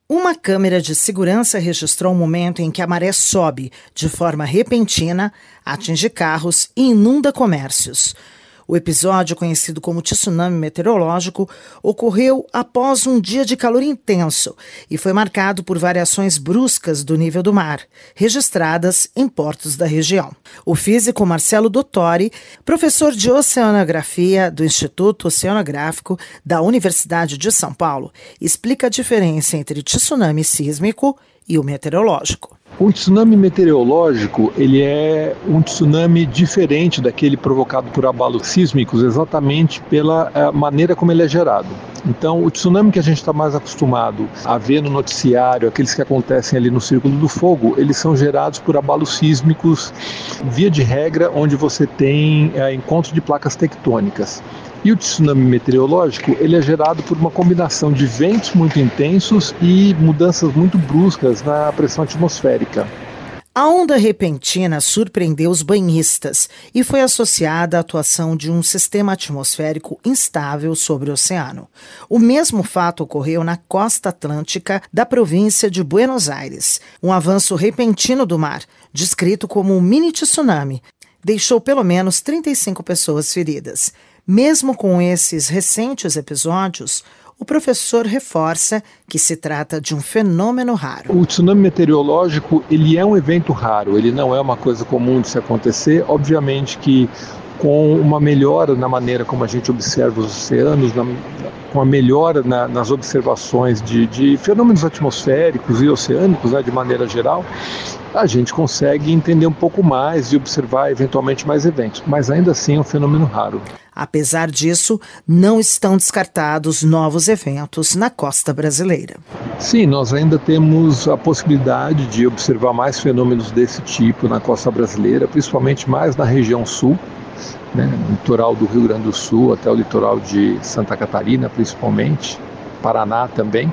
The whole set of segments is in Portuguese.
Uma câmera de segurança registrou o momento em que a maré sobe de forma repentina, atinge carros e inunda comércios. O episódio, conhecido como tsunami meteorológico, ocorreu após um dia de calor intenso e foi marcado por variações bruscas do nível do mar, registradas em portos da região. O físico Marcelo Dottori, professor de oceanografia do Instituto Oceanográfico da Universidade de São Paulo, explica a diferença entre tsunami sísmico e o meteorológico. O tsunami meteorológico, ele é um tsunami diferente daquele provocado por abalos sísmicos, exatamente pela maneira como ele é gerado. Então, o tsunami que a gente está mais acostumado a ver no noticiário, aqueles que acontecem ali no Círculo do Fogo, eles são gerados por abalos sísmicos, via de regra, onde você tem encontro de placas tectônicas. E o tsunami meteorológico, ele é gerado por uma combinação de ventos muito intensos e mudanças muito bruscas na pressão atmosférica. A onda repentina surpreendeu os banhistas e foi associada à atuação de um sistema atmosférico instável sobre o oceano. O mesmo fato ocorreu na costa atlântica da província de Buenos Aires. Um avanço repentino do mar, descrito como um mini tsunami, deixou pelo menos 35 pessoas feridas. Mesmo com esses recentes episódios, o professor reforça que se trata de um fenômeno raro. O tsunami meteorológico, ele é um evento raro, ele não é uma coisa comum de se acontecer. Obviamente que com uma melhora na maneira como a gente observa os oceanos, com a melhora nas observações de fenômenos atmosféricos e oceânicos, de maneira geral, a gente consegue entender um pouco mais e observar eventualmente mais eventos, mas ainda assim é um fenômeno raro. Apesar disso, não estão descartados novos eventos na costa brasileira. Sim, nós ainda temos a possibilidade de observar mais fenômenos desse tipo na costa brasileira, principalmente mais na região sul, no litoral do Rio Grande do Sul até o litoral de Santa Catarina, principalmente, Paraná também.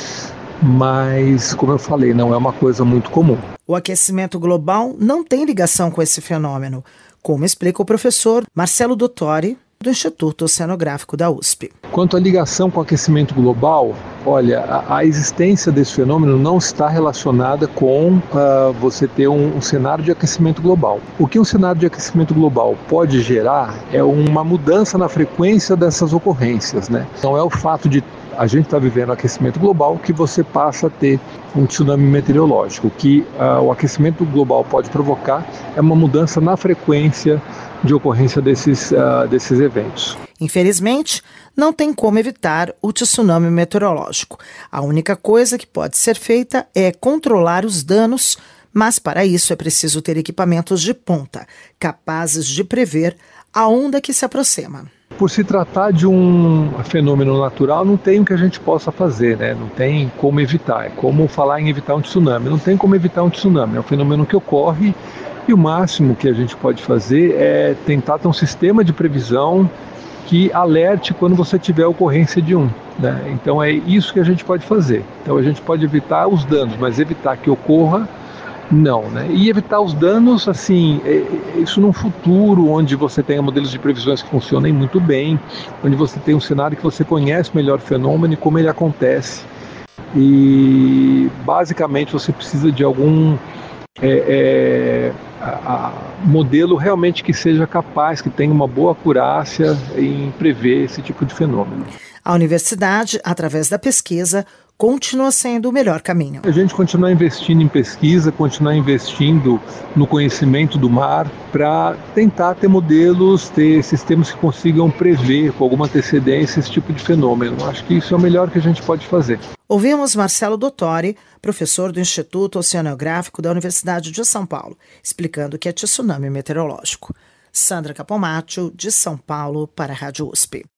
Mas, como eu falei, não é uma coisa muito comum. O aquecimento global não tem ligação com esse fenômeno, como explica o professor Marcelo Dottori, do Instituto Oceanográfico da USP. Quanto à ligação com o aquecimento global, olha, a existência desse fenômeno não está relacionada com você ter um cenário de aquecimento global. O que um cenário de aquecimento global pode gerar é uma mudança na frequência dessas ocorrências, Não é o fato de a gente estar vivendo aquecimento global que você passa a ter um tsunami meteorológico. O que o aquecimento global pode provocar é uma mudança na frequência de ocorrência desses eventos. Infelizmente, não tem como evitar o tsunami meteorológico. A única coisa que pode ser feita é controlar os danos, mas para isso é preciso ter equipamentos de ponta, capazes de prever a onda que se aproxima. Por se tratar de um fenômeno natural, não tem o que a gente possa fazer, Não tem como evitar. É como falar em evitar um tsunami. Não tem como evitar um tsunami. É um fenômeno que ocorre e o máximo que a gente pode fazer é tentar ter um sistema de previsão que alerte quando você tiver a ocorrência de um. Então é isso que a gente pode fazer. Então a gente pode evitar os danos, mas evitar que ocorra, não. E evitar os danos, assim, isso num futuro onde você tenha modelos de previsões que funcionem muito bem, onde você tem um cenário que você conhece melhor o fenômeno e como ele acontece. E basicamente você precisa de algum modelo realmente que seja capaz, que tenha uma boa acurácia em prever esse tipo de fenômeno. A universidade, através da pesquisa, continua sendo o melhor caminho. A gente continuar investindo em pesquisa, continuar investindo no conhecimento do mar para tentar ter modelos, ter sistemas que consigam prever com alguma antecedência esse tipo de fenômeno. Acho que isso é o melhor que a gente pode fazer. Ouvimos Marcelo Dottori, professor do Instituto Oceanográfico da Universidade de São Paulo, explicando o que é tsunami meteorológico. Sandra Capomatto, de São Paulo, para a Rádio USP.